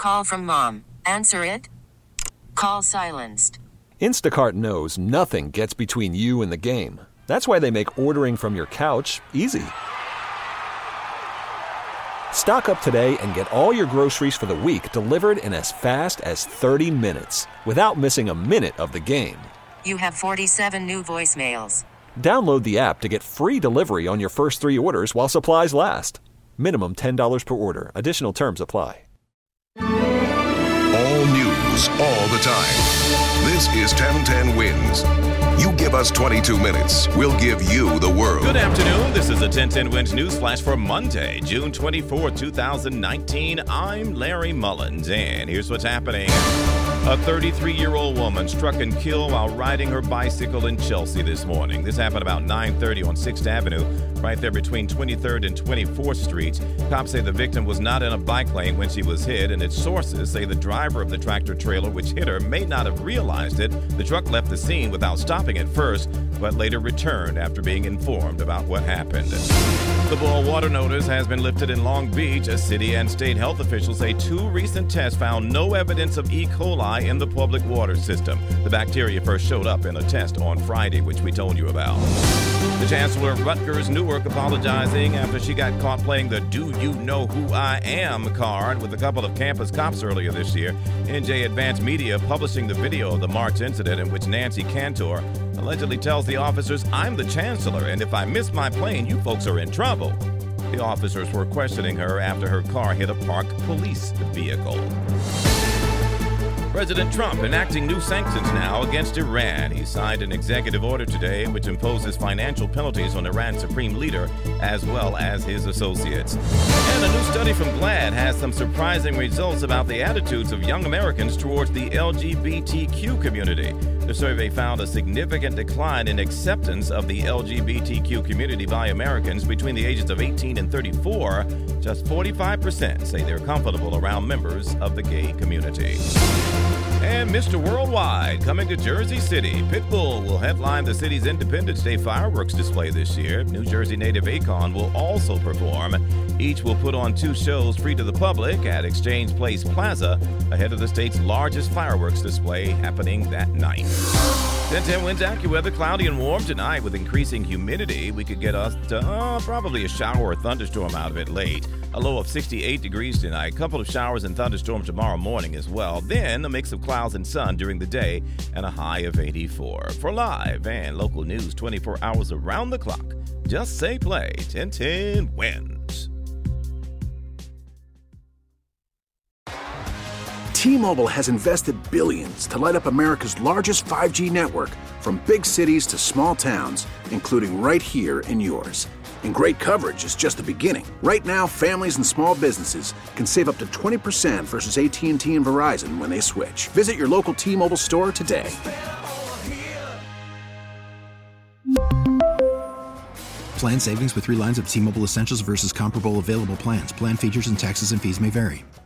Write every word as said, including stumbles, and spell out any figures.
call from mom. Answer it. Call silenced. Instacart knows nothing gets between you and the game. That's why they make ordering from your couch easy. Stock up today and get all your groceries for the week delivered in as fast as thirty minutes without missing a minute of the game. You have forty-seven new voicemails. Download the app to get free delivery on your first three orders while supplies last. Minimum ten dollars per order. Additional terms apply. All news, all the time. This is ten ten Wins. You give us twenty-two minutes, we'll give you the world. Good afternoon. This is a ten ten Wins news flash for Monday, June twenty-fourth, twenty nineteen. I'm Larry Mullins, and here's what's happening. A thirty-three-year-old woman struck and killed while riding her bicycle in Chelsea this morning. This happened about nine thirty on sixth Avenue, right there between twenty-third and twenty-fourth Streets. Cops say the victim was not in a bike lane when she was hit, and its sources say the driver of the tractor trailer which hit her may not have realized it. The truck left the scene without stopping at first, but later returned after being informed about what happened. The boil water notice has been lifted in Long Beach. A city and state health officials say two recent tests found no evidence of E. coli in the public water system. The bacteria first showed up in a test on Friday, which we told you about. The Chancellor of Rutgers Newark apologizing after she got caught playing the Do You Know Who I Am card with a couple of campus cops earlier this year. N J Advanced Media publishing the video of the March incident in which Nancy Cantor allegedly tells the officers, "I'm the Chancellor, and if I miss my plane, you folks are in trouble." The officers were questioning her after her car hit a parked police vehicle. President Trump enacting new sanctions now against Iran. He signed an executive order today which imposes financial penalties on Iran's supreme leader as well as his associates. And a new study from GLAAD has some surprising results about the attitudes of young Americans towards the L G B T Q community. The survey found a significant decline in acceptance of the L G B T Q community by Americans between the ages of eighteen and thirty-four. Just forty-five percent say they're comfortable around members of the gay community. And Mister Worldwide coming to Jersey City. Pitbull will headline the city's Independence Day fireworks display this year. New Jersey native Akon will also perform. Each will put on two shows free to the public at Exchange Place Plaza ahead of the state's largest fireworks display happening that night. ten ten Wins AccuWeather, cloudy and warm tonight with increasing humidity. We could get us to uh, probably a shower or thunderstorm out of it late. A low of sixty-eight degrees tonight. A couple of showers and thunderstorms tomorrow morning as well. Then a mix of clouds and sun during the day and a high of eighty-four. For live and local news twenty-four hours around the clock, just say play. ten ten Wins. T-Mobile has invested billions to light up America's largest five G network, from big cities to small towns, including right here in yours. And great coverage is just the beginning. Right now, families and small businesses can save up to twenty percent versus A T and T and Verizon when they switch. Visit your local T-Mobile store today. Plan savings with three lines of T-Mobile Essentials versus comparable available plans. Plan features and taxes and fees may vary.